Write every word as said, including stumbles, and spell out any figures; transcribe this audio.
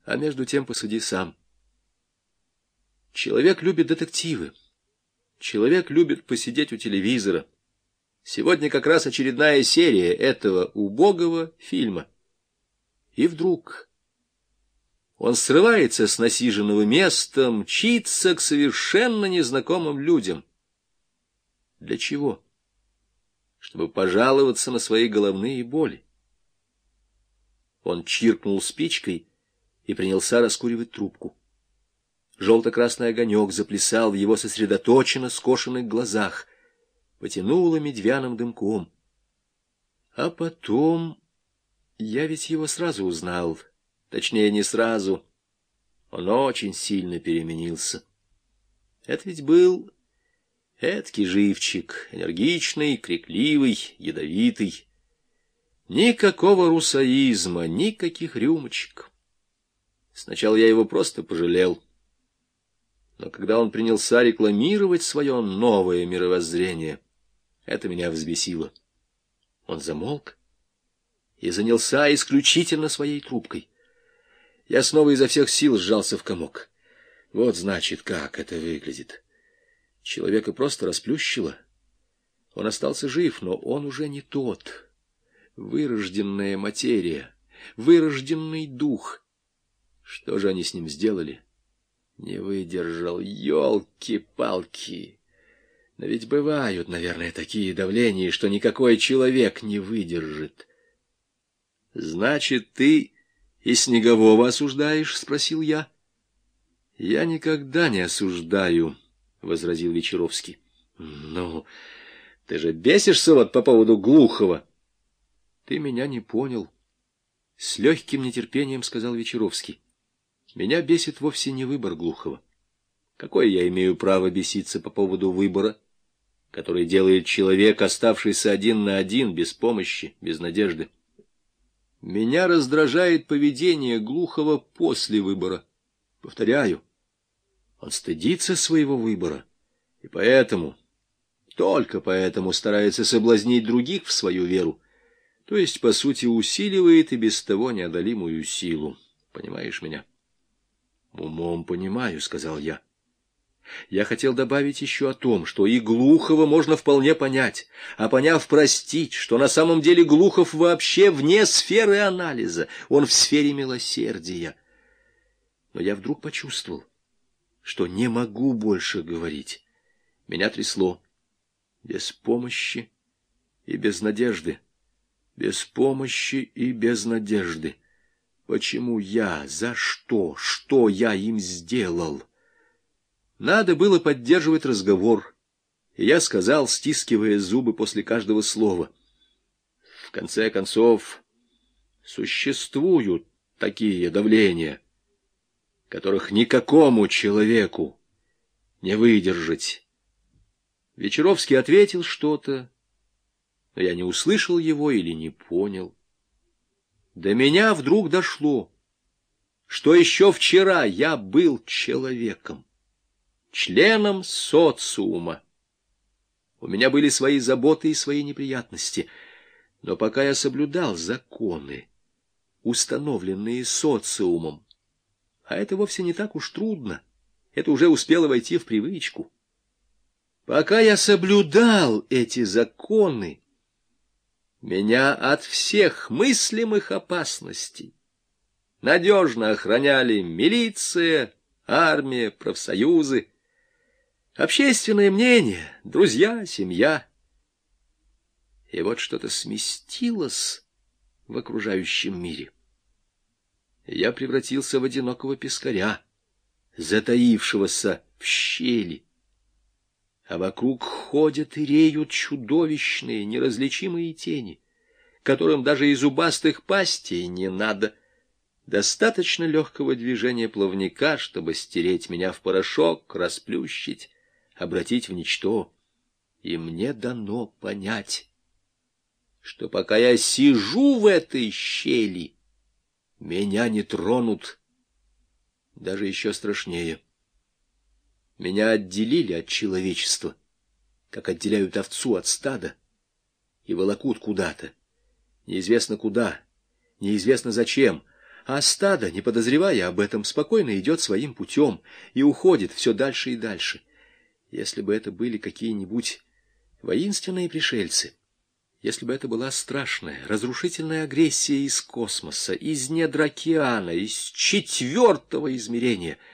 А между тем посуди сам. Человек любит детективы. Человек любит посидеть у телевизора. Сегодня как раз очередная серия этого убогого фильма. И вдруг он срывается с насиженного места, мчится к совершенно незнакомым людям. Для чего? Чтобы пожаловаться на свои головные боли. Он чиркнул спичкой и принялся раскуривать трубку. Желто-красный огонек заплясал в его сосредоточенно скошенных глазах, потянуло медвяным дымком. А потом... Я ведь его сразу узнал. Точнее, не сразу. Он очень сильно переменился. Это ведь был эдакий живчик, энергичный, крикливый, ядовитый. Никакого русаизма, никаких рюмочек. Сначала я его просто пожалел. Но когда он принялся рекламировать свое новое мировоззрение, это меня взбесило. Он замолк и занялся исключительно своей трубкой. Я снова изо всех сил сжался в комок. Вот, значит, как это выглядит. Человека просто расплющило. Он остался жив, но он уже не тот. Вырожденная материя, вырожденный дух. Что же они с ним сделали? Не выдержал, ёлки-палки. Но ведь бывают, наверное, такие давления, что никакой человек не выдержит. — Значит, ты и Снегового осуждаешь? — спросил я. — Я никогда не осуждаю, — возразил Вечеровский. — Ну, ты же бесишься вот по поводу Глухова. — Ты меня не понял. С легким нетерпением сказал Вечеровский. Меня бесит вовсе не выбор Глухова. Какое я имею право беситься по поводу выбора, который делает человек, оставшийся один на один, без помощи, без надежды? Меня раздражает поведение Глухова после выбора. Повторяю, он стыдится своего выбора, и поэтому, только поэтому старается соблазнить других в свою веру, то есть, по сути, усиливает и без того неодолимую силу. Понимаешь меня? «Умом понимаю», — сказал я. Я хотел добавить еще о том, что и Глухова можно вполне понять, а поняв, простить, что на самом деле Глухов вообще вне сферы анализа, он в сфере милосердия. Но я вдруг почувствовал, что не могу больше говорить. Меня трясло. Без помощи и без надежды. Без помощи и без надежды. Почему я? За что? Что я им сделал? Надо было поддерживать разговор, и я сказал, стискивая зубы после каждого слова. В конце концов, существуют такие давления, которых никакому человеку не выдержать. Вечеровский ответил что-то, но я не услышал его или не понял. До меня вдруг дошло, что еще вчера я был человеком, членом социума. У меня были свои заботы и свои неприятности, но пока я соблюдал законы, установленные социумом, а это вовсе не так уж трудно, это уже успело войти в привычку. Пока я соблюдал эти законы, меня от всех мыслимых опасностей надежно охраняли милиция, армия, профсоюзы, общественное мнение, друзья, семья. И вот что-то сместилось в окружающем мире. Я превратился в одинокого пескаря, затаившегося в щели. А вокруг ходят и реют чудовищные, неразличимые тени, которым даже и зубастых пастей не надо. Достаточно легкого движения плавника, чтобы стереть меня в порошок, расплющить, обратить в ничто. И мне дано понять, что пока я сижу в этой щели, меня не тронут. Даже еще страшнее. Меня отделили от человечества, как отделяют овцу от стада, и волокут куда-то. Неизвестно куда, неизвестно зачем, А стадо, не подозревая об этом, спокойно идет своим путем и уходит все дальше и дальше. Если бы это были какие-нибудь воинственные пришельцы, если бы это была страшная, разрушительная агрессия из космоса, из недр океана, из четвертого измерения —